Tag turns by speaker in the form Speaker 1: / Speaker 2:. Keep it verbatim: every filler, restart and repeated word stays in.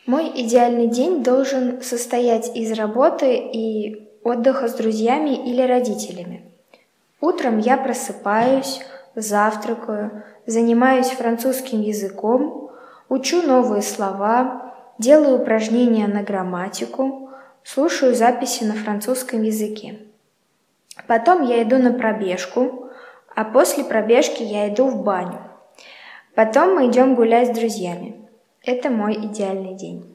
Speaker 1: Мой идеальный день должен состоять из работы и отдыха с друзьями или родителями. Утром я просыпаюсь, завтракаю, занимаюсь французским языком, учу новые слова, делаю упражнения на грамматику, слушаю записи на французском языке. Потом я иду на пробежку, а после пробежки я иду в баню. Потом мы идем гулять с друзьями. Это мой идеальный день.